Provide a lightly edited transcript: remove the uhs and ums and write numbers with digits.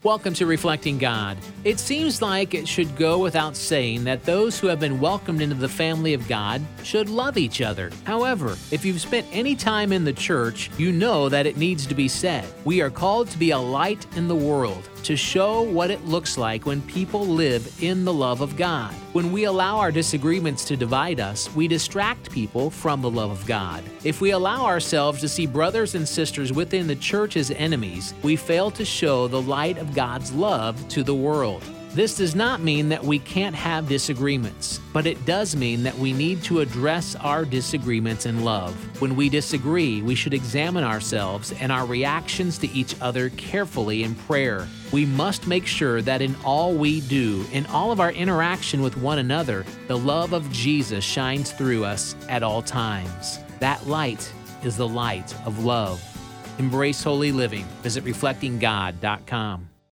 Welcome to Reflecting God. It seems like it should go without saying that those who have been welcomed into the family of God should love each other. However, if you've spent any time in the church, you know that it needs to be said. We are called to be a light in the world, to show what it looks like when people live in the love of God. When we allow our disagreements to divide us, we distract people from the love of God. If we allow ourselves to see brothers and sisters within the church as enemies, we fail to show the light of God's love to the world. This does not mean that we can't have disagreements, but it does mean that we need to address our disagreements in love. When we disagree, we should examine ourselves and our reactions to each other carefully in prayer. We must make sure that in all we do, in all of our interaction with one another, the love of Jesus shines through us at all times. That light is the light of love. Embrace holy living. Visit reflectinggod.com.